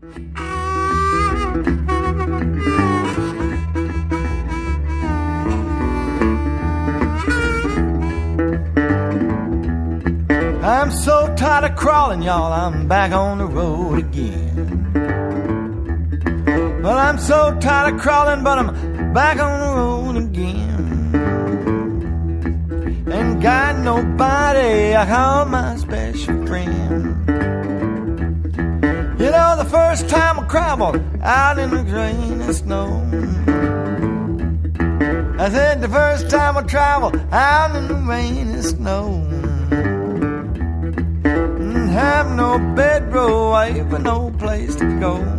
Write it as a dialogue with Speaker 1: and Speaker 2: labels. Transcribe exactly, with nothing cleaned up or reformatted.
Speaker 1: I'm so tired of crawling, y'all, I'm back on the road again. Well, I'm so tired of crawling, but I'm back on the road again. Ain't got nobody I call my special friend. You know, the first time I traveled out in the rain and snow, I said the first time I traveled out in the rain and snow, have no bedroll, I have no place to go.